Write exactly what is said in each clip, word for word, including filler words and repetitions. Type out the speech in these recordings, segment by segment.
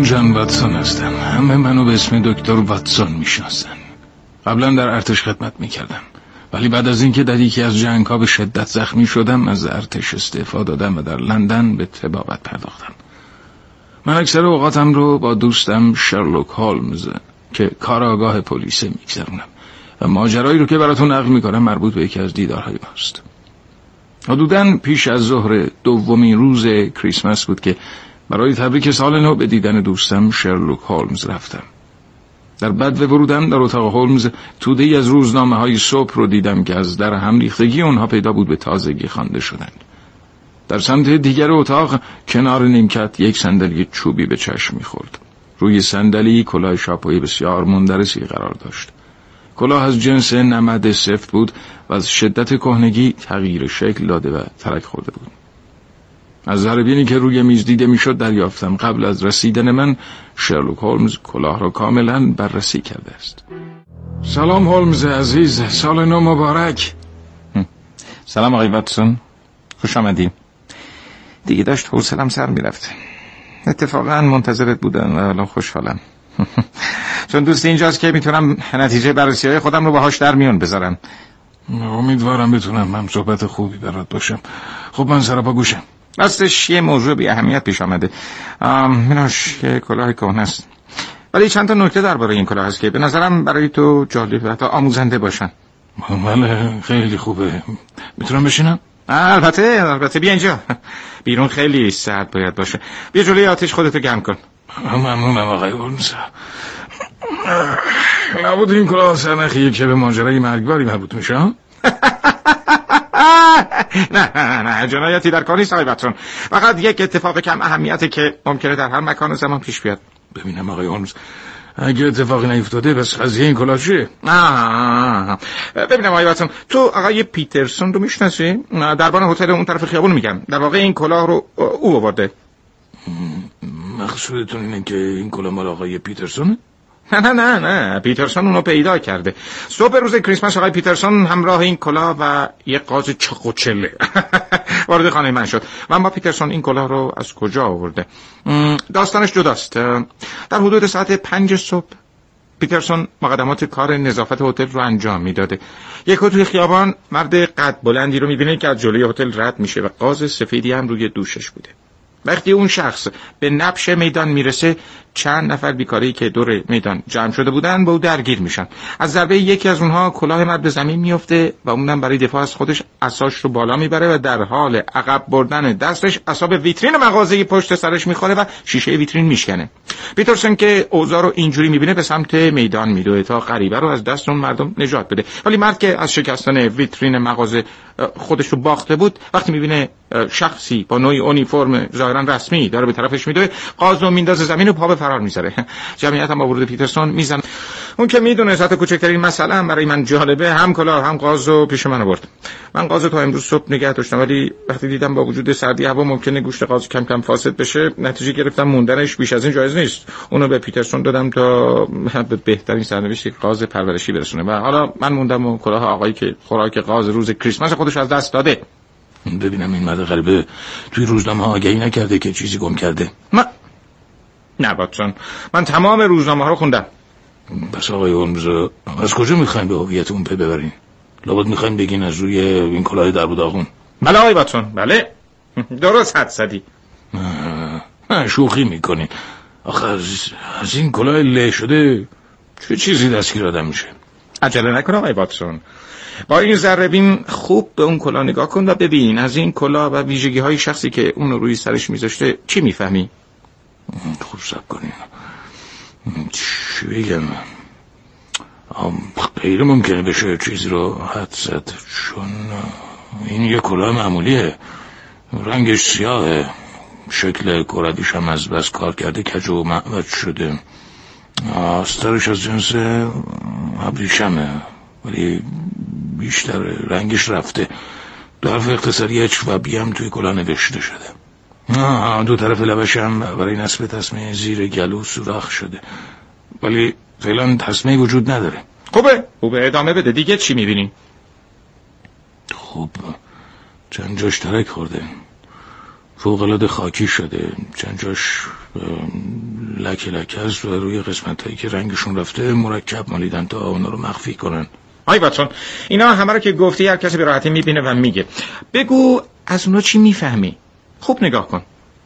من جان واتسون هستم. همه منو به اسم دکتر واتسون میشناسن. قبلا در ارتش خدمت میکردم، ولی بعد از اینکه در یکی از جنگ‌ها به شدت زخمی شدم از ارتش استعفا دادم و در لندن به طبابت پرداختم. من اکثر اوقاتم رو با دوستم شرلوک هولمز که کارآگاه پلیس میگذرونم و ماجرایی رو که براتون نقل میکنم مربوط به یکی از دیدارهای ماست. حدوداً پیش از ظهر دومین روز کریسمس بود که برای تبریک سال نو به دیدن دوستم شرلوک هولمز رفتم. در بدو ورودم در اتاق هولمز توده‌ای از روزنامه های صبح رو دیدم که از در هم ریختگی اونها پیدا بود به تازگی خوانده شدند. در سمت دیگر اتاق کنار نیمکت یک صندلی چوبی به چشم می‌خورد. روی صندلی کلاه شاپوی بسیار مندرسی قرار داشت. کلاه از جنس نمد سفت بود و از شدت کهنگی تغییر شکل داده و ترک خورده بود. از ضربینی که روی میز دیده میشد دریافتم قبل از رسیدن من شرلوک هولمز کلاه را کاملا بررسی کرده است. سلام هولمز عزیز، سال نو مبارک. سلام آقای واتسون، خوش آمدی. دیگه داشت حوصله‌ام سر میرفت. اتفاقا منتظرت بودم و الان خوشحالم. چون دوست اینجاست که میتونم نتیجه بررسی‌های خودم رو باهاش در میون بذارم. امیدوارم بتونم هم صحبت خوبی برات باشم. خب من سراپا گوشم. راستش یه موضوع بی اهمیت پیش آمده. مناش که کلاه کهنه است، ولی چند تا نکته درباره این کلاه هست که به نظرم برای تو جالب و حتی آموزنده باشن. بله خیلی خوبه. میتونم بشینم؟ البته البته بیا اینجا. بیرون خیلی سرد باید باشه. بیا جلوی آتش خودتو گرم کن. ممنونم آقای هولمز. نبود این کلاه سرنخیه که به ماجرای مرگباری مربوط میشه؟ نه نه نه جنایتی در کار نیست آقای واتسون. فقط یک اتفاق کم اهمیته که ممکنه در هر مکان و زمان پیش بیاد. ببینم آقای هولمز، اگه اتفاقی نیفتاده بس قضیه این کلاه چیه؟ ببینم آقای واتسون، تو آقای پیترسون رو میشناسی؟ دربان هتل اون طرف خیابون میگم. در واقع این کلاه رو او آورده. مقصودتون اینه که این کلاه مال آقای پیترسونه؟ نه نه نه نه پیترسون اونو پیدا کرده. صبح روز کریسمس آقای پیترسون همراه این کلاه و یه قاز چاقوچله وارد خانه من شد. و اما پیترسون این کلاه رو از کجا آورده؟ داستانش جداست. در حدود ساعت پنج صبح پیترسون مقدمات کار نظافت هتل رو انجام میداده. یک توی خیابان مرد قد بلندی رو میبینه که از جلوی هتل رد میشه و قاز سفیدی هم روی دوشش بوده. وقتی اون شخص به نبش میدان میرسه چند نفر بیکاری که دور میدان جمع شده بودن با او درگیر میشن. از ضربه یکی از اونها کلاه مرد به زمین میفته و اونم برای دفاع از خودش عصاش رو بالا میبره و در حال عقب بردن دستش عصا ویترین مغازه پشت سرش میخوره و شیشه ویترین میشکنه. پیترسون که اوضاع رو اینجوری میبینه به سمت میدان میره تا غریبه رو از دست اون مردم نجات بده. ولی مرد که از شکستن ویترین مغازه خودش رو باخته بود وقتی میبینه شخصی با نوعی اونیفرم ظاهرا رسمی داره به طرفش میدوه قاز رو میندازه زمین و پا به فرار میذاره. جمعیت هم با ورود پیترسون میزنه. اون که میدونه حتی کوچکترین مسئله هم برای من جالبه هم کلاه هم قاز رو پیش من آورد. من قاز تا امروز صبح نگه داشتم، ولی وقتی دیدم با وجود سردی هوا ممکنه گوشت قاز کم کم فاسد بشه نتیجه گرفتم موندنش بیش از این جایز نیست. اونو به پیترسون دادم تا به بهترین سرنوشت قاز پرورشی برسونه و حالا من موندم و کلاه آقایی که خوراک قاز روز کریسمس خودش از دست داده. ببینم این مرد غریبه توی روزنامه ها آگهی نکرده که چیزی گم کرده؟ من نه واتسون، من تمام روزنامه ها رو خوندم. پس آقای هولمز از کجا میخواین به هویت اون پی ببرین؟ لابد میخواین بگین از روی این کلاه در بوداغون؟ بله آقای واتسون، بله درست حد زدی. نه شوخی میکنین. آخه از, از این کلاه له شده چه چیزی دستگیر آدم میشه؟ عجله نکن آقای واتسون، با این ذره‌بین خوب به اون کلاه نگاه کن و ببین از این کلاه و ویژگی های شخصی که اون روی سرش میذاشته چی میفهمی؟ خوب صبر کنین. چی بگم؟ غیر ممکنه بشه چیزی رو حد زد، چون این یه کلاه معمولیه، رنگش سیاهه، شکل کردیش هم از بس کار کرده کج و معوج شده، آسترش از جنس ابریشمه ولی بیشتر رنگش رفته، دو حرف اختصاری اچ و بی هم توی کلاه نوشته شده. آه دو طرف لبش هم برای نصب تسمه زیر گلو سوراخ شده ولی فعلا تسمه وجود نداره. خوبه خوبه ادامه بده. دیگه چی میبینی؟ خوب چند جاش ترک خورده، فوق‌العاده خاکی شده، چند جاش لکه لکه است و روی قسمت هایی که رنگشون رفته مرکب مالیدن تا اونا رو مخفی کنن. آی واتسون، اینا همه رو که گفتی هر کسی به راحتی میبینه و میگه. بگو از اونا چی میفهمی؟ خوب نگاه کن.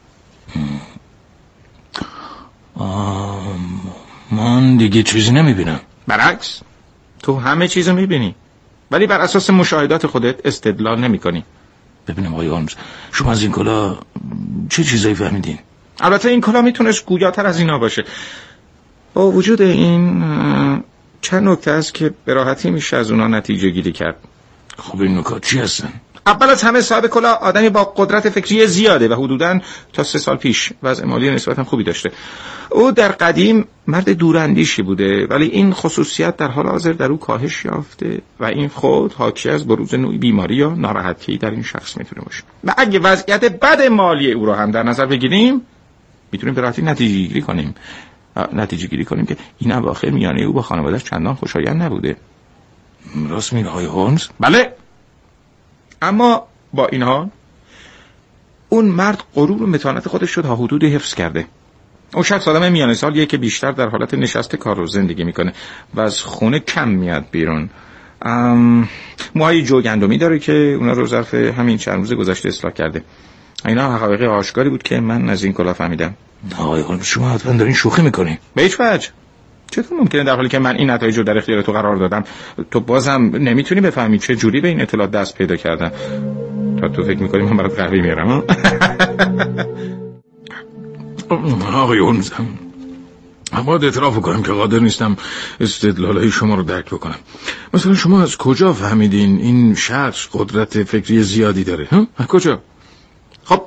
آم... من دیگه چیزی نمیبینم. برعکس، تو همه چیزو میبینی ولی بر اساس مشاهدات خودت استدلال نمی کنی. ببینم آقای هولمز، شما از این کلا چه چیزایی فهمیدین؟ البته این کلا میتونست گویاتر از اینا باشه. با وجود این چند نکته است که به راحتی میشه از اونا نتیجه گیری کرد. خب این نکات چی هستن؟ اول از همه صاحب کلا آدمی با قدرت فکری زیاده و حدوداً تا سه سال پیش وضع مالی نسبتاً خوبی داشته. او در قدیم مرد دوراندیشی بوده ولی این خصوصیت در حال حاضر در او کاهش یافته و این خود حاکی از بروز نوعی بیماری یا ناراحتی در این شخص میتونه باشه. و اگه وضعیت بد مالی او رو هم در نظر بگیریم میتونیم به راحتی نتیجه گیری کنیم نتیجه گیری کنیم که این اواخر میانه او با خانواده‌اش چندان خوشایند نبوده. راست میگه آقای هولمز؟ بله. اما با این حال اون مرد غرور و متانت خودش رو تا حدودی حفظ کرده. اون شخص آدم میانه سالیه که بیشتر در حالت نشسته کار رو زندگی میکنه و از خونه کم میاد بیرون. موهای جوگندمی داره که اونا رو ظرف همین چند روز گذشته اصلاح کرده. اینا حقایق آشکاری بود که من از این کلا فهمیدم. آقای هولمز، شما حتما دارین شوخی میکنین. به هیچ وجه. چطور ممکنه در حالی که من این نتایج رو در اختیار تو قرار دادم تو بازم نمیتونی بفهمی چه جوری به این اطلاعات دست پیدا کردم؟ تا تو فکر میکنی من برات قهوه میارم؟ آقای هولمز، باید اعتراف کنم که قادر نیستم استدلالای شما رو درک بکنم. مثلا شما از کجا فهمیدین این شخص قدرت فکری زیادی داره؟ ها؟ از کجا؟ خب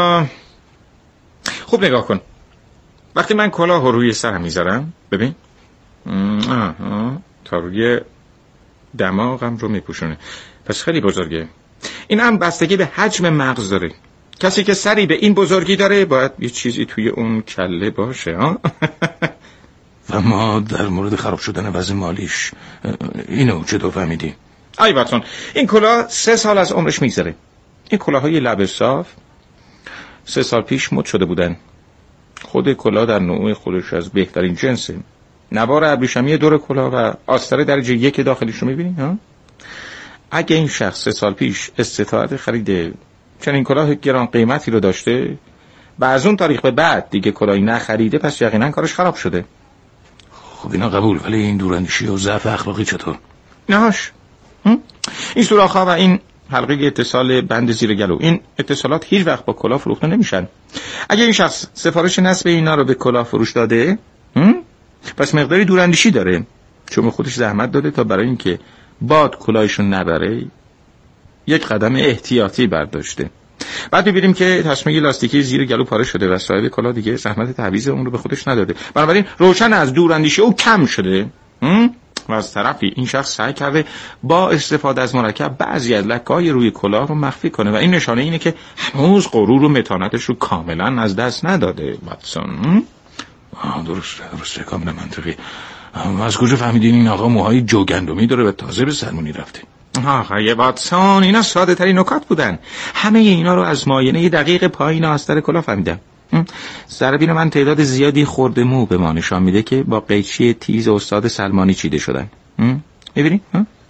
خوب نگاه کن. وقتی من کلاه رو روی سرم میذارم ببین آه آه. تا روی دماغم رو میپوشونه، پس خیلی بزرگه. این هم بستگی به حجم مغز داره. کسی که سری به این بزرگی داره باید یه چیزی توی اون کله باشه. ها و ما در مورد خراب شدن وضع مالیش اینو چطور فهمیدی؟ آی واتسون، این کلاه سه سال از عمرش میگذره. این کلاهای لب صاف سه سال پیش مد شده بودن. خود کلاه در نوع خودش از بهترین جنسه. نوار ابریشمی دور کلاه و آستر درجه یک داخلیش رو میبینی؟ ها؟ اگه این شخص سه سال پیش استطاعت خریده چنین کلاه گران قیمتی رو داشته و از اون تاریخ به بعد دیگه کلاهی نخریده، پس یقینا کارش خراب شده. خب اینا قبول، ولی این دوراندیشی و ضعف اخلاقی چطور؟ نهاش این سوراخ‌ها و این حلقه اتصال بند زیر گلو، این اتصالات هیچ وقت با کلاه فروخته نمیشن. اگه این شخص سفارش نصب اینا رو به کلاه فروش داده پس مقداری دوراندیشی داره، چون خودش زحمت داده تا برای اینکه باد کلاهشون نبره یک قدم احتیاطی برداشته. بعد می‌بینیم که تسمه لاستیکی زیر گلو پاره شده و صاحب کلاه دیگه زحمت تعویض اون رو به خودش نداده. بنابراین روشن از دوراندیشی او کم شده. و از طرفی این شخص سعی کرده با استفاده از مرکب بعضی از لکه‌های روی کلاه رو مخفی کنه و این نشانه اینه که هنوز غرور و متانتش رو کاملا از دست نداده. واتسون درسته درسته کاملا منطقی. از کجا فهمیدین این آقا موهای جوگندمی داره و تازه به سلمونی رفته؟ آقای واتسون، اینا ساده ترین نکات بودن. همه اینا رو از معاینه دقیق پایین آستر کلاه فهمیدم. ضربین من تعداد زیادی خرده مو به ما نشان میده که با قیچی تیز استاد سلمانی چیده شدن. میبینی؟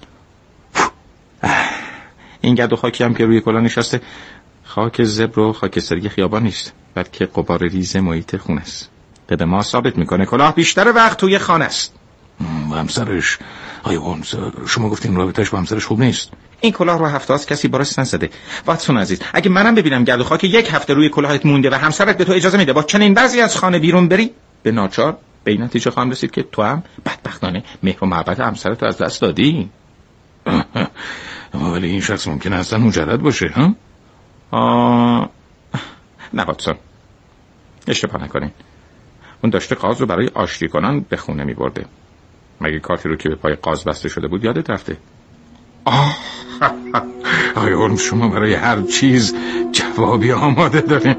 این گرد و خاکی هم که روی کلاه نشسته خاک زبر و خاکستری خیابان نیست، بلکه غبار ریز محیط خونه است. به ما ثابت میکنه کلاه بیشتر وقت توی خانه است. با همسرش آیا هولمز، شما گفتین رابطه‌اش با همسرش خوب نیست؟ این کلاه رو هفته است کسی باراش نزده. واتسون عزیز، اگه منم ببینم گرد و خاک یک هفته روی کلاهت مونده و همسرت به تو اجازه میده با چنین وضعی از خانه بیرون بری، به ناچار به این نتیجه خواهم رسید که تو هم بدبختانه مهر و محبت همسرت رو از دست دادی. اما ولی این شخص ممکنه اصلا مجرد باشه. ها؟ آه... نه واتسون، اشتباه نکنین. اون داشته قاز رو برای آشتی کنن به خونه می برده. مگه کارتی رو که به پای قاز بسته شده بود یادت رفته؟ آه آقای هولمز، شما برای هر چیز جوابی آماده دارین.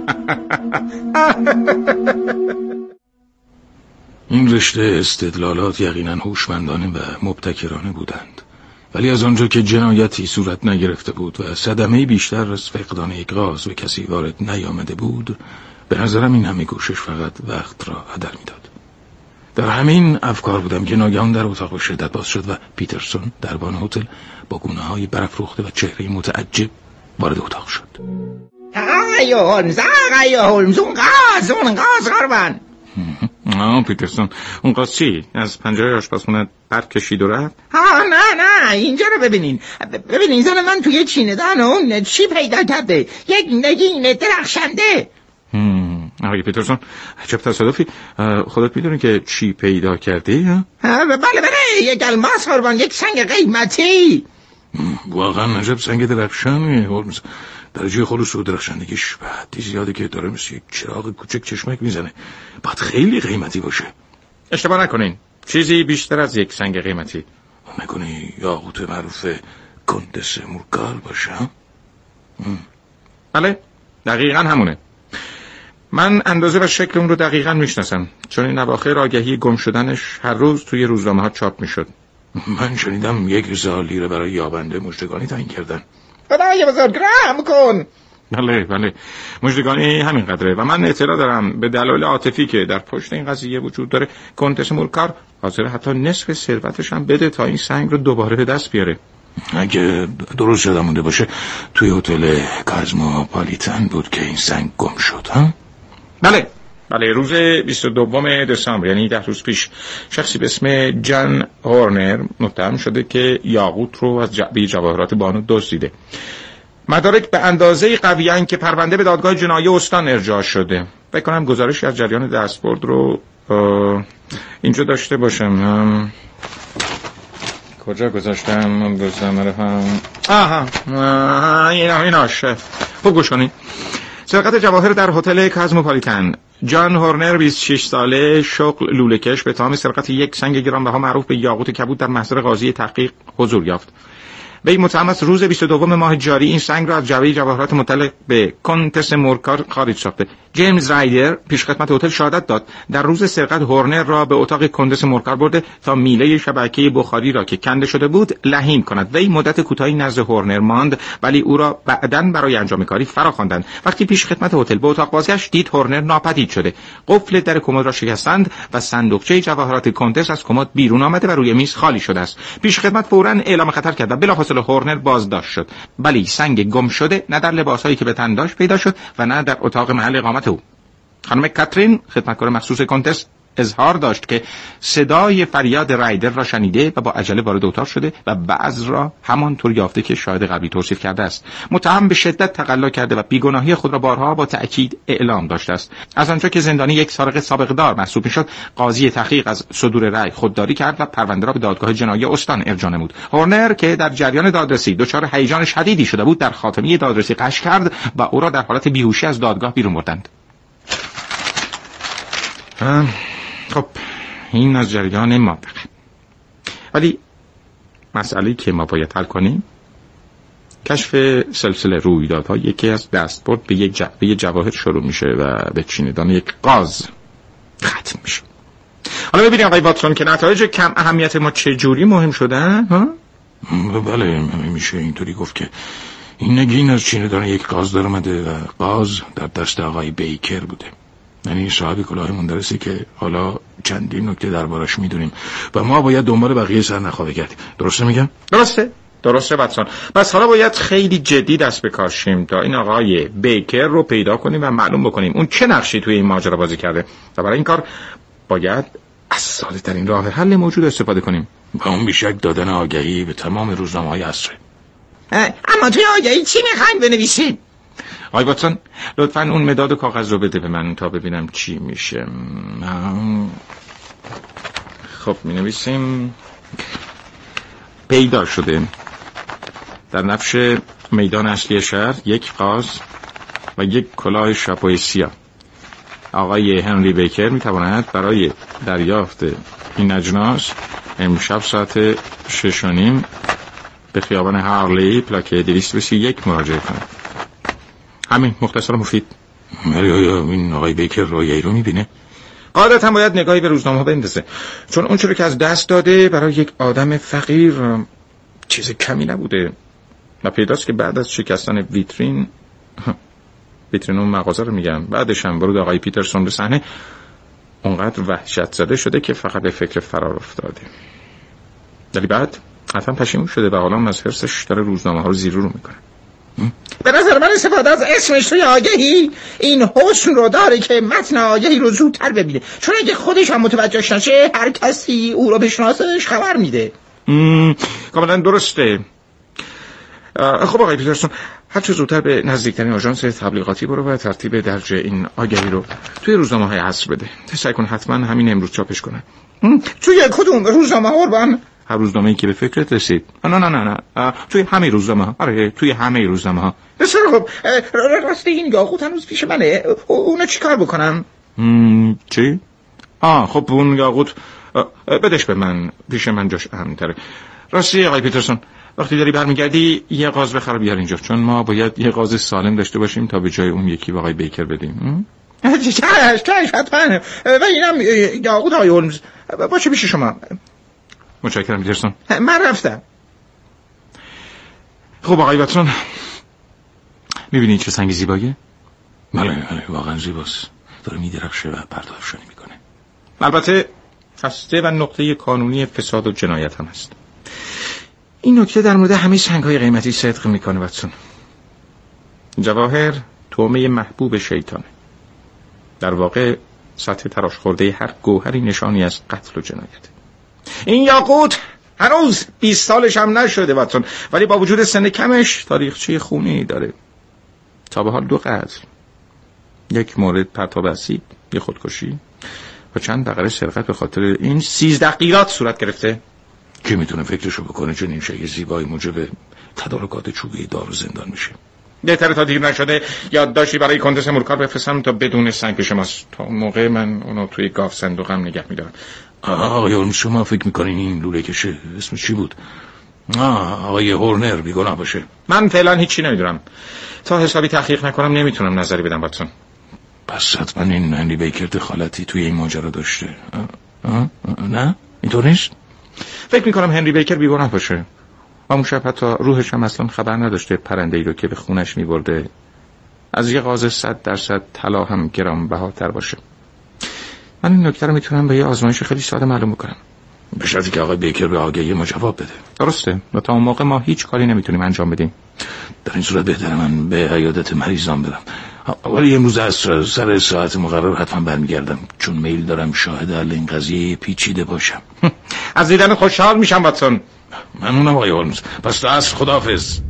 این رشته استدلالات یقینا هوشمندانه و مبتکرانه بودند، ولی از آنجا که جنایتی صورت نگرفته بود و صدمه بیشتر از فقدان یک قاز به کسی وارد نیامده بود، به نظرم این همه کوشش فقط وقت را هدر میداد. در همین افکار بودم که ناگهان در اتاق به شدت باز شد و پیترسون دربان هتل با گونه های برافروخته و چهره متعجب وارد اتاق شد. آقای هولمز، آقای هولمز، اون قاز، اون قاز قربان. آه پیترسون، اون قاز چی؟ از پنجره آشپزخونه پر کشید و رفت؟ ها نه نه، اینجا رو ببینین. ببینین زن من توی چینه‌دان اون چی پیدا کرده؟ یک نگین درخشنده. آقای پیترسون، عجب تصادفی. خودت میدونی که چی پیدا کردی؟ بله بله، یک الماس قربان، یک سنگ قیمتی. واقعا عجب سنگ درخشانی هولمز. درجه خلوص و درخشندگیش به حدی زیاده که داره مثل یک چراغ کوچک چشمک میزنه. باید خیلی قیمتی باشه. اشتباه نکنین، چیزی بیشتر از یک سنگ قیمتی. نکنی یاقوت معروف کندس مورکال باشه؟ بله دقیقا همونه. من اندازه و شکل اون رو دقیقا میشناسم، چون این اواخر آگهی گم شدنش هر روز توی روزنامه ها چاپ میشد. من شنیدم یک هزار لیره برای یابنده مژدگانی تعیین کردن. خدای بزرگ رحم کن. بله بله، مژدگانی همین قدره و من اطلاع دارم به دلایل عاطفی که در پشت این قضیه وجود داره کنتس مورکار حاضر حتی نصف ثروتش هم بده تا این سنگ رو دوباره به دست بیاره. اگه درست یادم مونده باشه توی هتل کازموپالیتن بود که این سنگ گم شد. ها؟ بله بله، روز بیست و دوم دسامبر، یعنی ده روز پیش، شخصی به اسم جان هورنر متهم شده که یاقوت رو از جعبه جواهرات بانو دزدیده. مدارک به اندازه قویان که پرونده به دادگاه جنایی استان ارجاع شده. فکر کنم گزارشی از جریان دستبرد رو اینجا داشته باشم. کجا گذاشتم؟ روزنامه هم آها اینا ایناش. خوب گوش کنین. سرقت جواهر در هتل کازموپالیتن. جان هورنر بیست و شش ساله، شغل لوله‌کش، به اتهام سرقت یک سنگ گرانبها معروف به یاقوت کبود در محضر قاضی تحقیق حضور یافت. وی متهم است روز بیست و دوم ماه جاری این سنگ را از جعبه جواهرات متعلق به کنتس مورکار خارج ساخته. جیمز رایدر پیشخدمت هتل شهادت داد در روز سرقت هورنر را به اتاق کنتس مورکار برده تا میله شبکه بخاری را که کنده شده بود لحیم کند. وی مدت کوتاهی نزد هورنر ماند ولی او را بعداً برای انجام کاری فراخواندند. وقتی پیشخدمت هتل به اتاق بازگشت دید هورنر ناپدید شده. قفل در کمد را شکستند و صندوقچه جواهرات کنتس از کمد بیرون آمده و روی میز خالی شده است. پیشخدمت فوراً اعلام خطر کرد و بلافاصله هورنر بازداشت شد. ولی سنگ گم شده نه در لباسایی که به تن داشت پیدا شد و نه در اتاق محل اقامت او. خانم کاترین، خدمتکار مخصوص کنتس، اظهار داشت که صدای فریاد رایدر را شنیده و با عجله وارد اتاق شده و بعض را همانطور یافته که شاهد قبلی توصیف کرده است. متهم به شدت تقلا کرده و بیگناهی خود را بارها با تأکید اعلام داشته است. از آنجا که زندانی یک سارق سابق دار محسوب میشد، قاضی تحقیق از صدور رأی خودداری کرد و پرونده را به دادگاه جنایی استان ارجاع نمود. هورنر که در جریان دادرسی دچار هیجان شدیدی شده بود، در خاتمه دادرسی غش کرد و او را در حالت بیهوشی از دادگاه بیرون بردند. خب این از جریان ما فقط. ولی مسئله که ما باید حل کنیم کشف سلسله رویدادها. یکی از دستبرد به یک جعبه جواهر شروع میشه و به چینه‌دان یک قاز ختم میشه. حالا ببینیم آقای واتسون که نتایج کم اهمیت ما چه جوری مهم شدن. ها؟ بله میشه اینطوری گفت که این نگین از چینه‌دان یک قاز در اومده و قاز در دست آقای بیکر بوده، یعنی صاحب کلاه مندرسی که حالا چندین نکته دربارش میدونیم و ما باید دنبال بقیه سرنخ‌ها بگردیم. درسته میگم؟ درسته درسته واتسون. بس حالا باید خیلی جدی دست بکاشیم تا این آقای بیکر رو پیدا کنیم و معلوم بکنیم اون چه نقشی توی این ماجرا بازی کرده و برای این کار باید از ساده‌ترین راه حل موجود استفاده کنیم و اون بیشک دادن آگهی به تمام روزنامه‌های عصر. اما توی آگهی چی میخواین بنویسیم؟ آقای واتسون لطفاً اون مداد و کاغذ رو بده به من تا ببینم چی میشه. خب می نویسیم پیدا شده در نفش میدان اصلی شهر یک قاز و یک کلاه شاپوی سیاه. آقای هنری بیکر می تواند برای دریافت این اجناس امشب ساعت شش و نیم به خیابان هارلی پلاکه دویست و سی و یک مراجعه کند. همین، مختصر و مفید. ولی آیا این آقای بیکر رویایی رو میبینه؟ قاعدتا هم باید نگاهی به روزنامه ها بندازه، چون اون چیزی که از دست داده برای یک آدم فقیر چیز کمی نبوده و پیداست که بعد از شکستن ویترین ویترین اون مغازه رو میگم. بعدش هم ورود آقای پیترسون به صحنه اونقدر وحشت زده شده که فقط به فکر فرار افتاده. ولی بعد حتما پشیمون شده و حالا از حرصش داره روزنامه ها رو زیر رو میکنه. به نظر من استفاده از اسمش توی آگهی این حسن رو داره که متن آگهی رو زودتر ببینه، چون اگه خودش هم متوجهش نشه هر کسی او رو بشناسش خبر میده. کاملا درسته. خب آقای پیترسون، هر چه زودتر به نزدیکترین آژانس تبلیغاتی برو و ترتیب درج این آگهی رو توی روزنامه های عصر بده. سعی کن حتما همین امروز چاپش کنن. توی کدوم روزنامه ها قربان؟ هر روزنامه‌ای که به فکرت رسید. نه نه نه نه توی همه روزنامه ها. آره توی همه روزنامه ها. بسیار خب. راست این یاقوت هنوز پیش منه. اونو چیکار بکنم؟ چی؟ آه خب اون یاقوت بدش به من، پیش من جاش اهم‌تره. راستی آقای پیترسون، وقتی داری برمیگردی یه غاز بخر بیار اینجا، چون ما باید یه غاز سالم داشته باشیم تا به جای اون یکی آقای بیکر بدیم. چش چش حتما. و اینم یاقوت آقای هولمز باشه پیش شما. متشکرم پیترسون. من رفتم. خب آقای واتسون، میبینی چه سنگ زیباییه؟ بله بله واقعا زیباست. داره میدرخشه و پرتو افشانی میکنه. البته هسته و نقطه کانونی فساد و جنایت هم هست. این نکته در مورد همه سنگ‌های قیمتی صدق میکنه واتسون. جواهر طعمه محبوب شیطانه. در واقع سطح تراش خورده هر گوهری نشانی از قتل و جنایت. این یاقوت هنوز بیست سالش هم نشده واتسون، ولی با وجود سن کمش تاریخچه خونی داره. تا به حال دو قتل، یک مورد پرتاب اسید، یک خودکشی و چند بقره سرقت به خاطر این سیزده قیراط صورت گرفته. کی میتونه فکرشو بکنه چون این شی زیبایی موجب تدارکات چوبی دار و زندان میشه؟ بهتره تا دیر نشده یادداشتی برای کندس مورکار بفرستم تا بدون سنگ پیش ماست. تا موقع من اونو توی گاف صندوقم نگه میدارم. آقای هولمز، شما فکر میکنین این لوله کشه اسمش چی بود؟ آه آقای هورنر بیگناه باشه. من فعلا هیچی نمیدونم. تا حسابی تحقیق نکنم نمیتونم نظری بدم واتسون. پس حتما این هنری بیکر دخالتی توی این ماجرا داشته. آه؟ آه؟ آه؟ نه اینطور نیست؟ فکر میکنم هنری بیکر بیگناه باشه. و اون شب حتی روحش هم اصلا خبر نداشته پرنده‌ای رو که به خونش میبرده از یه غاز صد درصد طلا هم گرانبهاتر باشه. من این نکته رو میتونم به یه آزمایش خیلی ساده معلوم بکنم. به شرطی که آقای بیکر به آگهی ما جواب بده. درسته. و تا اون موقع ما هیچ کاری نمیتونیم انجام بدیم. در این صورت بهتره من به عیادت مریضان برم. ولی امروز عصر سر ساعت مقرر حتما برمیگردم، چون میل دارم شاهد حل این قضیه پیچیده باشم. از دیدن خوشحال میشم واتسون. ممنونم آقای هولمز. پس تا عصر خداحافظ.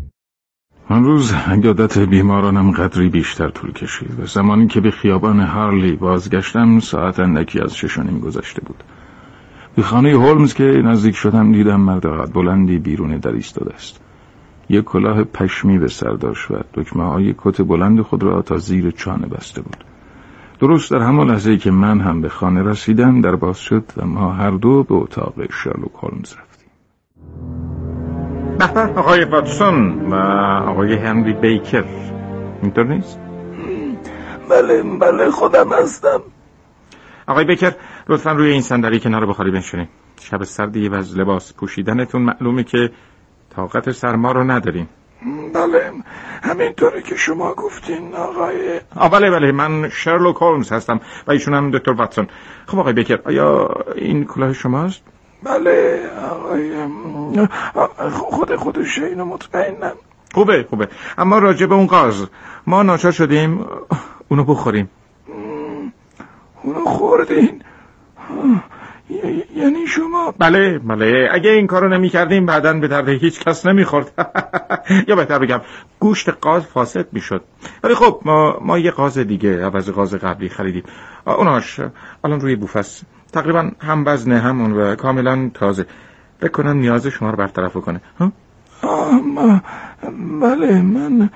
آن روز عیادت بیمارانم قدری بیشتر طول کشید و زمانی که به خیابان هارلی بازگشتم ساعت اندکی از شش و نیم گذشته بود. به خانه هولمز که نزدیک شدم دیدم مرد قد بلندی بیرون در ایستاده است. یک کلاه پشمی به سر داشت و دکمه‌های کت بلند خود را تا زیر چانه بسته بود. درست در همان لحظه‌ای که من هم به خانه رسیدم در باز شد و ما هر دو به اتاق شرلوک هولمز رفتیم. به آقای واتسون و آقای هنری بیکر، اینطور نیست؟ بله بله خودم هستم. آقای بیکر لطفاً روی این صندلی کنار بخاری بنشینید. شب سردی و از لباس پوشیدنتون معلومه که طاقت سرما رو ندارین. بله همینطوره که شما گفتین آقای. آه بله بله من شرلوک هولمز هستم و ایشونم دکتر واتسون. خب آقای بیکر آیا این کلاه شماست؟ بله آقای خود خودشه، اینو مطمئنم. خوبه خوبه، اما راجع به اون غاز ما ناچار شدیم اونو بخوریم. اونو خوردین؟ یعنی شما؟ بله بله، اگه این کارو نمی کردیم بعداً به درد هیچ کس نمی خورد. یا بهتر بگم گوشت غاز فاسد می شد. ولی خب ما, ما یه غاز دیگه عوض غاز قبلی خریدیم. اوناش الان روی بوف است، تقریبا هم وزنه همون و کاملا تازه. بکنم نیاز شما رو برطرف کنه. ها؟ آه بله من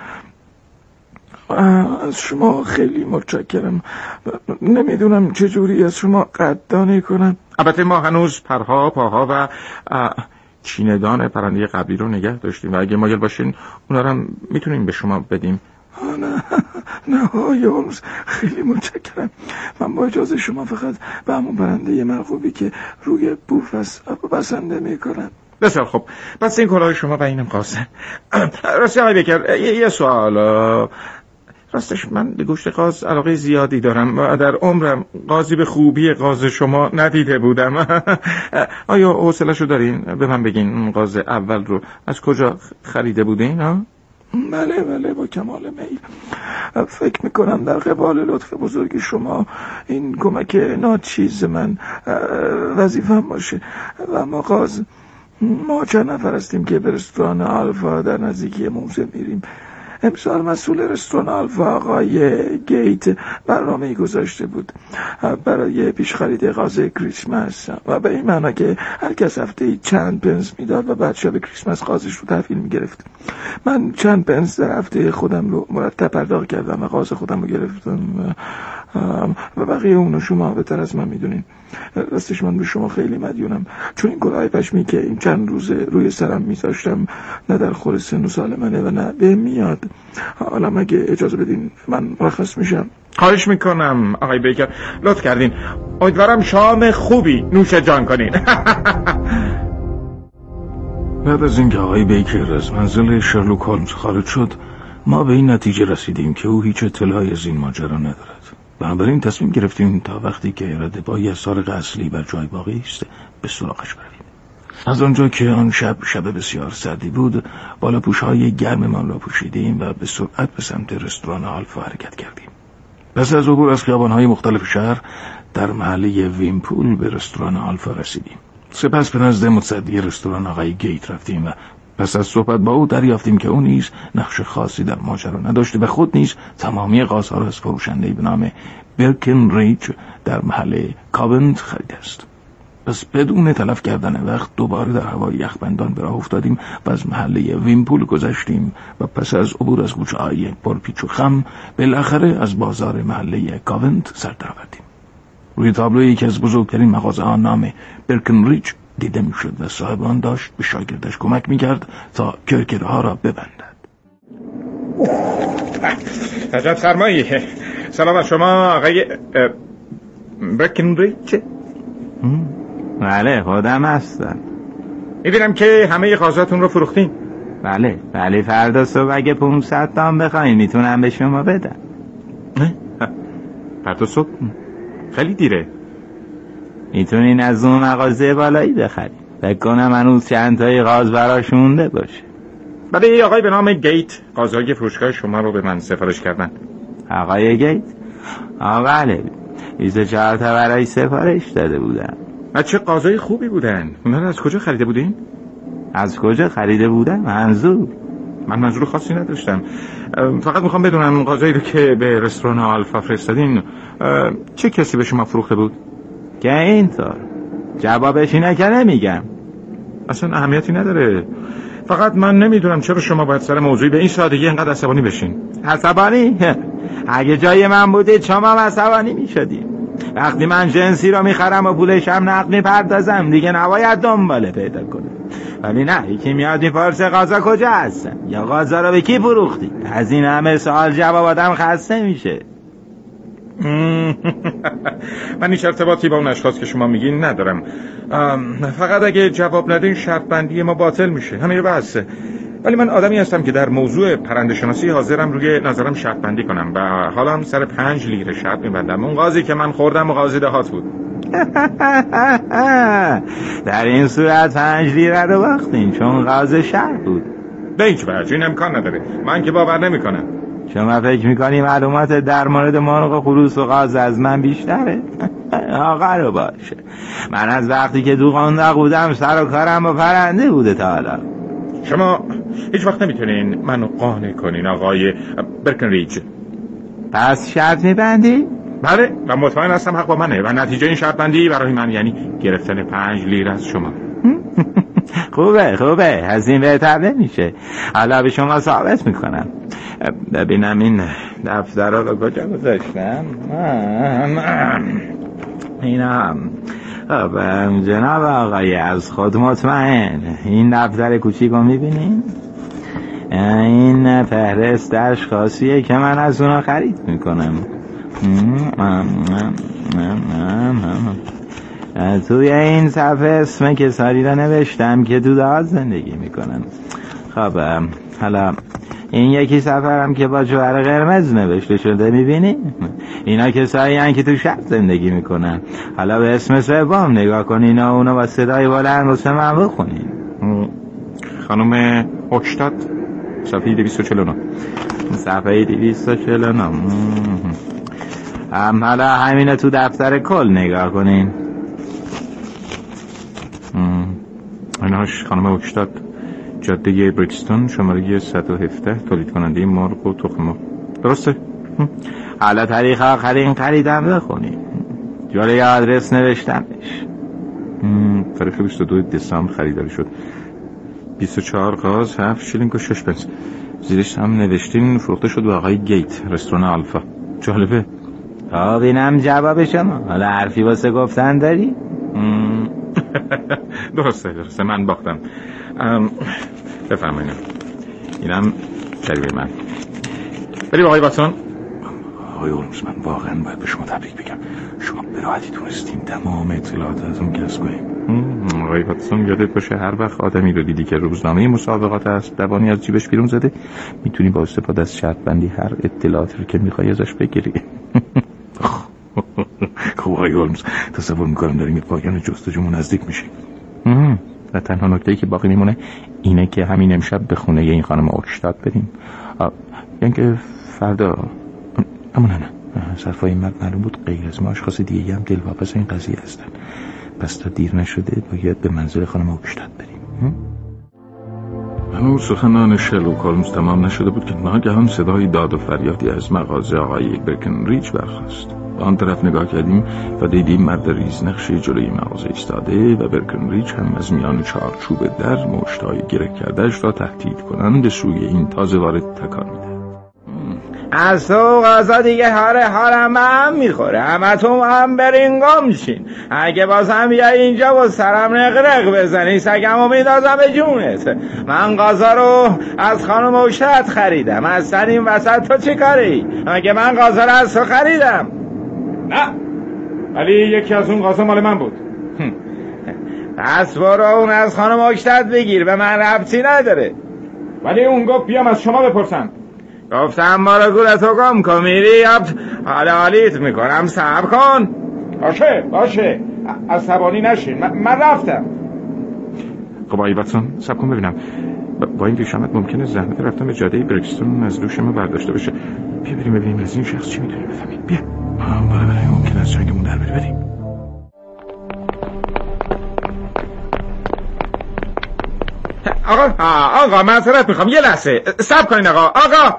از شما خیلی متشکرم. نمیدونم چجوری از شما قدردانی کنم. البته ما هنوز پرها، پاها و چیندان پرنده قبلی رو نگه داشتیم و اگه مایل باشین اونا رو هم میتونیم به شما بدیم. نه نه آقای هولمز خیلی متشکرم. من با اجازه شما فقط به همون پرنده مرغوبی که روی بوف است بسنده میکنم. بسیار خب، پس این کلاه شما و اینم قاسم. راستی آقای بیکر یه سوال، راستش من به گوشت قاز علاقه زیادی دارم و در عمرم قازی به خوبی قاز شما ندیده بودم. آیا حوصله‌شو دارین به من بگین قاز اول رو از کجا خریده بودین؟ ها؟ بله بله با کمال میل. فکر میکنم در قبال لطف بزرگ شما این کمک ناچیز من وظیفه‌ام باشه. و اما قاز ما چند نفر هستیم که به رستوران آلفا در نزدیکی موزه میریم. امسال مسئول رستوران آلفا آقای گیت برنامه‌ای گذاشته بود برای پیش خرید قاز کریسمس و به این معنی که هر کس هفته‌ای چند پنس میداد و بعد شب کریسمس قازش رو تحویل میگرفت. من چند پنس در هفته خودم رو مرتب پرداخت کردم و قاز خودم رو گرفتم و بقیه اونو شما بهتر از من میدونین. راستش من به شما خیلی مدیونم، چون این کلاه پشمی که این چند روزه روی سرم میذاشتم نه در خور سن و سال منه و نه به میاد. حالا اگه اجازه بدین من مرخص میشم. خواهش میکنم آقای بیکر، لطف کردین. امیدوارم شام خوبی نوش جان کنین. بعد از اینکه آقای بیکر از منزل شرلوک هولمز خارج شد، ما به این نتیجه رسیدیم که او هیچ اطلاعی از این ماجرا ندارد. بنابراین تصمیم گرفتیم تا وقتی که ردپای سارق اصلی بر جای باقی است به سراغش برویم. از آنجا که آن شب شب بسیار سردی بود، بالا پوشهای گرممان را پوشیدیم و به سرعت به سمت رستوران آلفا حرکت کردیم. پس از عبور از خیابان‌های مختلف شهر در محله ویمپول به رستوران آلفا رسیدیم. سپس به نزد متصدی رستوران آقای گیت رفتیم و پس از صحبت با او دریافتیم که او نیز نقش خاصی در ماجرا نداشته و خود نیز تمامی قازها را از فروشنده‌ای به نام برکنریج در محله کاونت خریده است. پس بدون تلف کردن وقت دوباره در هوای یخبندان به راه افتادیم و از محله ویمپول گذشتیم و پس از عبور از کوچه‌های پرپیچ و خم بالاخره از بازار محله کاونت سر درآوردیم. روی تابلوی یکی از بزرگترین مغازه‌ها نام برکنریج دیده میشد و صاحب آن داشت به شاگردش کمک میکرد تا کرکره ها را ببندد. عجب سرمایی. سلام شما آقای برکنریج؟ بله خودم هستم. میبینم که همه قازاتون رو فروختین. بله بله فردا صبح اگه پانصد تام بخواین میتونم به شما بدم. نه فردا صبح خیلی دیره. میتونین از اون مغازه بالایی بخرین. فکر کنم هنوز چند تایی قاز براش مونده باشه. بله آقای به نام گیت قازهای فروشگاه شما رو به من سفارش کردن. آقای گیت؟ آه بله بیست و چهار تا برای سفارش داده بودم. و چه قازهای خوبی بودن. اونا رو از کجا خریده بودین؟ از کجا خریده بودم؟ منظور؟ من منظور خاصی نداشتم، فقط میخوام بدونم قازهایی رو که به رستوران آلفا فرستادین چه کسی به شما فروخته بود؟ که اینطور جوابش اینه که نمیگم. اصلا اهمیتی نداره، فقط من نمیدونم چرا شما باید سر موضوعی به این سادگی اینقدر عصبانی بشین. عصبانی؟ اگه جای من بودید شما عصبانی میشدید. وقتی من جنسی رو میخرم و پولش هم نقد میپردازم دیگه نباید دنباله پیدا کنم. ولی نه یکی میاد میپرسه قازا کجا هستن یا قازا رو به کی فروختی. از این همه سوال جواب آدم خسته میشه. من هیچ ارتباطی با اون اشخاص که شما میگین ندارم، فقط اگه جواب ندین شرط بندی ما باطل میشه، همین بحثه. ولی من آدمی هستم که در موضوع پرنده شناسی حاضرم روی نظرم شرط بندی کنم و حالا هم سر پنج لیره شرط میبندم. اون قاضی که من خوردم و قاضی دهات بود. در این صورت پنج لیره رو باختین چون قاضی شهر بود. به هیچ وجه این امکان نداره، من که باور نمیکنم. شما فکر میکنی معلومات در مورد مرغ خروس و قاز از من بیشتره؟ آقا رو باشه، من از وقتی که دو قنداق بودم سر و کارم با پرنده بوده تا حالا. شما هیچ وقت نمیتونین منو قانع کنین آقای برکنریج. پس شرط میبندی؟ بله و مطمئن هستم حق با منه و نتیجه این شرط بندی برای من یعنی گرفتن پنج لیر از شما. خوبه خوبه از این بهتر نمیشه. حالا به شما ثابت میکنم. ببینم این دفتر رو کجا گذاشتم. اینا خب جناب آقای از خود مطمئن این دفتر کوچیک رو میبینین؟ این فهرست اشخاصیه که من از اونا خرید میکنم. توی این صفحه اسم کسانی را نوشتم که تو دهات زندگی میکنن. خب حالا این یکی سفرم که با جوهر قرمز نوشته شده میبینی؟ اینا کسایی هن که تو شهر زندگی میکنن. حالا به اسم سوم نگاه کن، اینا اونا با صدای بلند واسه من بخونین. خانم اوکشتاد، صفحه دویست و چهل و نه. صفحه دویست و چهل و نه. هم حالا همینه تو دفتر کل نگاه کنین. ایناش خانم اوکشتاد، جاده بریکستون، شماره صد و هفده، تولید کننده مرغ و تخم مرغ. درسته؟ حالا تاریخ آخرین خریدم بخونین. جلوی آدرس نوشتمش. تاریخ بیست و دو دسامبر خریداری شد. بیست و چهار غاز، هفت شیلینگ و شش پنس. زیرش هم نوشتین فروخته شد به آقای گیت، رستوران آلفا. جالبه. آه اینم جواب شما. حالا حرفی واسه گفتن داری؟ درسته درسته من باختم. بفرمایید. اینم جریمه من. بریم آقای واتسون. آقای هولمز، من واقعا باید به شما تبریک بگم. شما به راحتی تونستیم تمام اطلاعات از اون کسب کنیم. آقای واتسون، یادت باشه هر وقت آدمی رو دیدی که روزنامه مسابقات است دوانی از جیبش بیرون زده، میتونی با استفاده از شرط بندی هر اطلاعاتی رو که میخوای ازش بگیری. خب آقای هولمز، تصور میکنم داریم یه پایان جستجومون نزدیک میشیم. و تنها نکته‌ای که باقی میمونه اینه که همین امشب به خونه این خانم اوکشتاد بریم. یعنی که فردا. اما نه نه صرفای این مرد معلوم بود غیر از ما اشخاص دیگه هم دلواپس این قضیه هستن. پس تا دیر نشده باید به منزل خانم اوکشتاد بریم. هنوز سخنان شرلوک هولمز تمام نشده بود که ناگهان صدای داد و فریادی از مغازه آقای برکنریج برخاست. به آن طرف نگاه کردیم و دیدیم مرد ریز نقشی جلوی مغازه ایستاده و برکنریج هم از میان چارچوب در مشتای گره کردهش را تهدید کنند به سوی این تازه وارد تکان می‌داد. از تو غذا دیگه هاره هارم هم میخوره. همه تو هم برین گم شین. اگه باز هم بیای اینجا با سرم نقرق بزنی سگم و میدازم به جونت. من غذا رو از خانم اوکشتاد خریدم. از سر این وسط تو چی کاری؟ اگه من غذا رو از تو خریدم. نه، ولی یکی از اون غذا مال من بود. پس برو اون از خانم اوکشتاد بگیر، به من ربطی نداره. ولی اون گفت بیام از شما بپرسم. گفتم ما رو گولتو گم کن میری. حالا حالیت میکنم، صبر کن. باشه باشه عصبانی نشین، من, من رفتم. خب آقای واتسون صبر کن ببینم. با این پیشامد ممکنه زحمت رفتن به جاده بریکستون از دوش ما برداشته بشه. بیا بریم ببینیم از این شخص چی میتونیم بفهمیم. بیا. بله بله ممکن از جنگمون در بری. بریم. آقا آقا معذرت میخوام یه لحظه صبر کنین. آقا آقا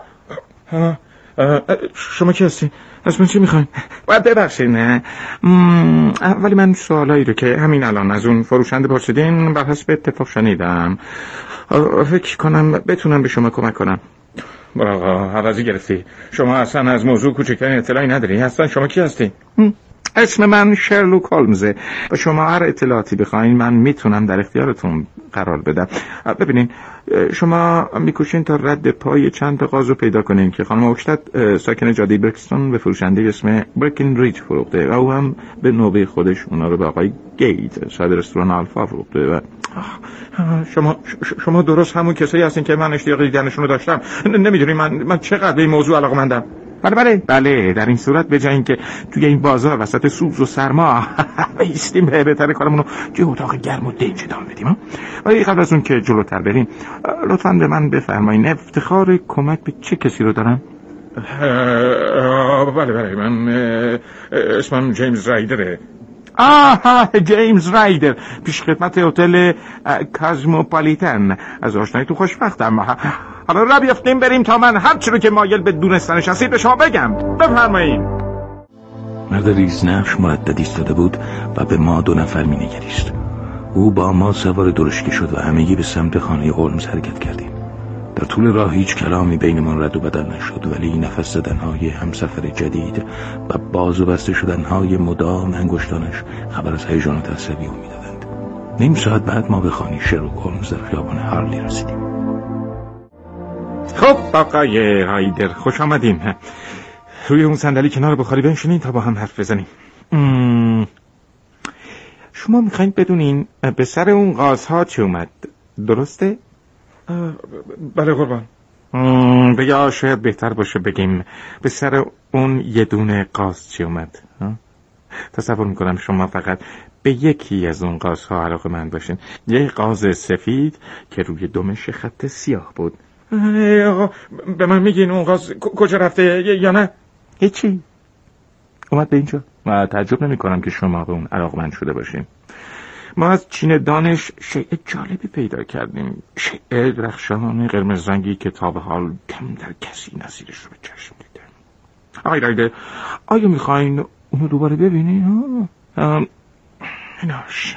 شما کی هستین؟ از من چی میخواین؟ باید ببخشین. نه ولی من سوالایی رو که همین الان از اون فروشنده پرسیدین بر حسب اتفاق شنیدم. فکر کنم بتونم به شما کمک کنم. آقا عوضی گرفتی. شما اصلا از موضوع کوچکترین اطلاعی نداری. اصلا شما کی هستی؟ اسم من شرلوک هولمزه و شما هر اطلاعاتی بخواین من میتونم در اختیارتون قرار بدم. ببینین شما میکوشین تا رد پای چند تا غاز رو پیدا کنین که خانم اوکشتاد ساکن جاده بریکستون به فروشنده اسم برکنریج فروخته و او هم به نوبه خودش اونا رو به آقای گیت صاحب رستوران آلفا فروخته. و شما شما درست همون کسایی هستین که من اشتیاق دیدنشون رو داشتم. نمیدونی من من چقدر به این موضوع علاقه‌مندم. بله بله بله در این صورت به جای اینکه توی این بازار وسط سوز و سرما ایستیم بهتره کارمون رو توی اتاق گرم و دنج ادامه بدیم. ولی قبل از اون که جلوتر بریم لطفاً به من بفرمایین افتخار کمک به چه کسی رو دارم؟ بله بله من اسمم جیمز رایدره. آها جیمز رایدر، پیش خدمت هتل کازموپولیتن. از آشنایی تو خوشبختم. حالا را بیافتیم بریم تا من هر چی رو که مایل به دونستنش هستید به شما بگم. بفرمایید. مرد ریزنقش مردد ایستاده بود و به ما دو نفر می نگریست. او با ما سوار درشکه شد و همگی به سمت خانه هولمز حرکت کردیم. در طول راه هیچ کلامی بینمان رد و بدل نشد، ولی نفس زدنهای همسفر جدید و باز و بسته شدنهای مدام انگشتانش خبر از هیجانات عصبی او میدادند. نیم ساعت بعد ما به خانه شرلوک هولمز در خیابان هارلی رسیدیم. خب آقای رایدر خوش آمدین. روی اون صندلی کنار بخاری بنشینین تا با هم حرف بزنیم. ام... شما میخواین بدونین به سر اون غازها چه اومد، درسته؟ بله قربان. یا شاید بهتر باشه بگیم به سر اون یه دونه قاز چی اومد. تصور میکنم شما فقط به یکی از اون قازها علاقه من باشین. یه قاز سفید که روی دمش خط سیاه بود. آقا به من میگین اون قاز کجا رفته یا نه؟ هیچی، اومد به اینجا و تعجب نمی کنم که شما به اون علاقمند شده باشین. ما از چین دانش شیء جالبی پیدا کردیم، شیء درخشان قرمز رنگی که تا به حال کم در کسی نظیرش رو به چشم دیده. آقای رایدر، آیا میخواین اونو دوباره ببینی؟ ایناش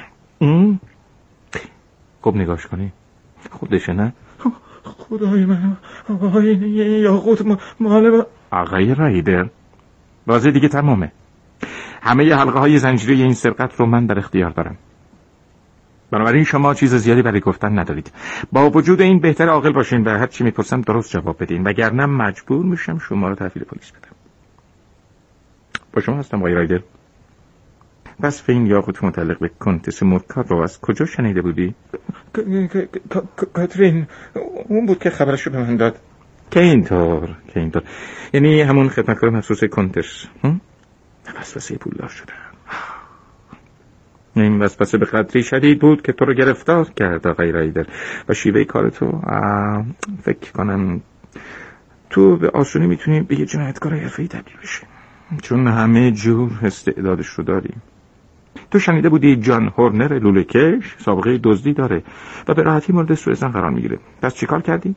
خب نگاش کنی خودشه نه؟ خدای من آقای یاقوت مال آقای رایدر، بازی دیگه تمامه. همه حلقه های زنجیره این سرقت رو من در اختیار دارم، بنابراین شما چیز زیادی برای گفتن ندارید. با وجود این بهتر عاقل باشین و هر چی میپرسم درست جواب بدین، وگرنه مجبور میشم شما رو تحویل پلیس بدم. با شما هستم آقای رایدر. پس به این یاقوت متعلق به کنتس مورکار رو از کجا شنیده بودی؟ کاترین اون بود که خبرش رو به من داد. که اینطور که اینطور یعنی همون خدمتکار مخصوص کنتس. وسوسه پولدار شده. این وسوسه به قدری شدید بود که تو رو گرفتار کرد آقای رایدر و شیوه کار تو فکر کنم تو به آسونی میتونی به یه جنایتکار حرفه‌ای تبدیل بشی، چون همه جور استعدادش رو داری. تو شنیده بودی جان هورنر لوله‌کش سابقه دزدی داره و به راحتی مورد سوء ظن قرار میگیره. پس چیکار کردی؟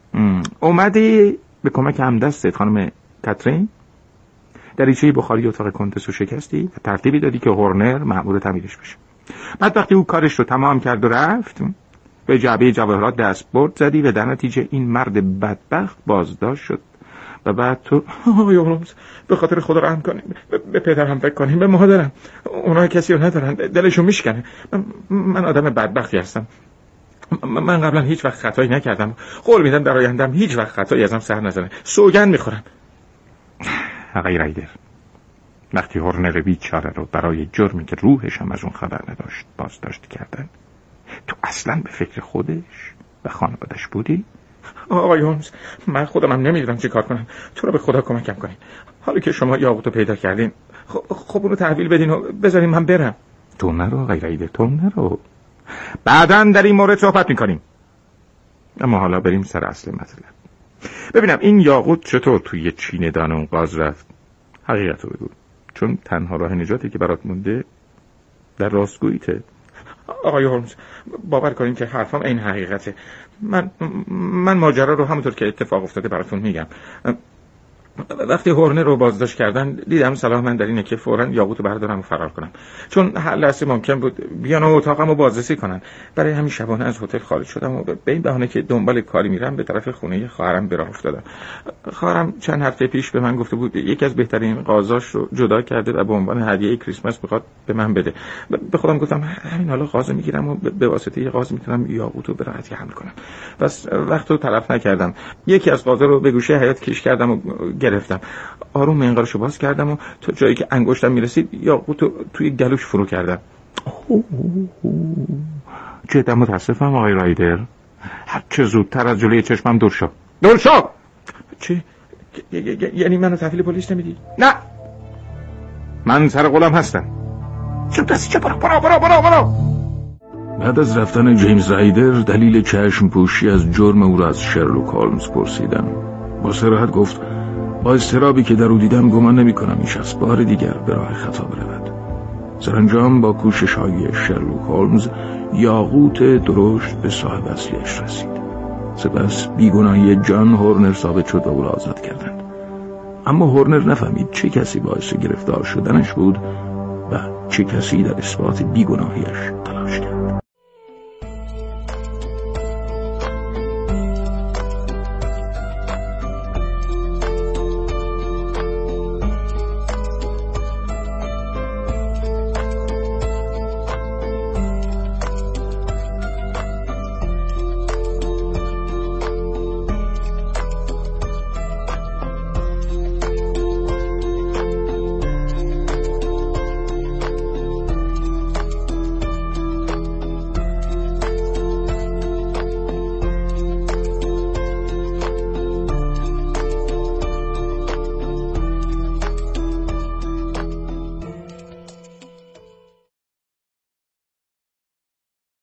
اومدی به کمک همدستت خانم کاترین دریچه بخاری اتاق کنتس رو شکستی و ترتیبی دادی که هورنر مأمور تعمیرش بشه. بعد وقتی او کارش رو تمام کرد و رفت به جعبه جواهرات دست برد زدی و در نتیجه این مرد بدبخت بازداشت شد و بعد تو آقای هولمز به خاطر خدا رحم کنیم، به پدرم فکر کنیم، به مادرم. اونا کسی رو ندارن، دلشون میشکنه. من آدم بدبختی هستم. من قبلا هیچ وقت خطایی نکردم. قول میدم در آیندهم هیچ وقت خطایی ازم سر نزنه. سوگند میخورم. آقای رایدر، وقتی هورنر بیچاره رو برای جرمی که روحش هم از اون خبر نداشت بازداشت کردن، تو اصلا به فکر خودش و خانوادش بودی؟ آقای هولمز من خودم هم نمیدونم چی کار کنم. تو رو به خدا کمکم کنین. حالا که شما یاقوت رو پیدا کردین خب, خب اونو تحویل بدین و بذارین من برم. تو نرو آقای رایدر، تو نرو. بعداً در این مورد صحبت میکنیم. اما حالا بریم سر اصل مطلب. ببینم این یاقوت چطور توی چین دان اون قاز رفت؟ حقیقت رو بگو، چون تنها راه نجاتی که برات مونده در راستگوییته. آقای هولمز باور کنین که حرفم این حقیقته. من من ماجرا رو همونطور که اتفاق افتاده براتون میگم. وقتی هورنر رو بازداشت کردن دیدم صلاح من در اینه که فوراً یاقوت رو بردارم و فرار کنم، چون هر لحظه ممکن بود بیان و اتاقم رو بازرسی کنن. برای همین شبانه از هتل خارج شدم و به این بهانه که دنبال کاری میرم به طرف خونه خواهرم به راه افتادم. خواهرم چند هفته پیش به من گفته بود یکی از بهترین قازاش رو جدا کرده و به عنوان هدیه کریسمس میخواد به من بده. به خودم گفتم همین حالا قاز میگیرم و به واسطه یه قاز میتونم یاقوت رو به راحتی حمل کنم. پس وقت رو تلف نکردم، یکی از قازا رو به گوشه حیاط کش کردم و گرفتم. آروم منقارشو باز کردم و تا جایی که انگشتم میرسید یاقوت رو توی گلوش فرو کردم. جدا متاسفم آقای رایدر. هر چه زودتر از جلوی چشمم دور شو. دور شو! چی؟ یعنی منو تحویل پلیس نمیدی؟ نه، من سر قولم هستم. چه دستی چه برو برو برو برو برو. بعد از رفتن جیمز رایدر دلیل چشم پوشی از جرم او را از شرلوک هولمز پرسیدم. با صراحت گفت با اضطرابی که در او دیدم گمان نمی کنم این شخص بار دیگر به راه خطا برود. سرانجام با کوشش های شرلوک هولمز یاقوت درشت به صاحب اصلیش رسید. سپس بیگناهی جان هورنر ثابت شد و او را آزاد کردند. اما هورنر نفهمید چه کسی باعث گرفتار شدنش بود و چه کسی در اثبات بیگناهیش تلاش کرد.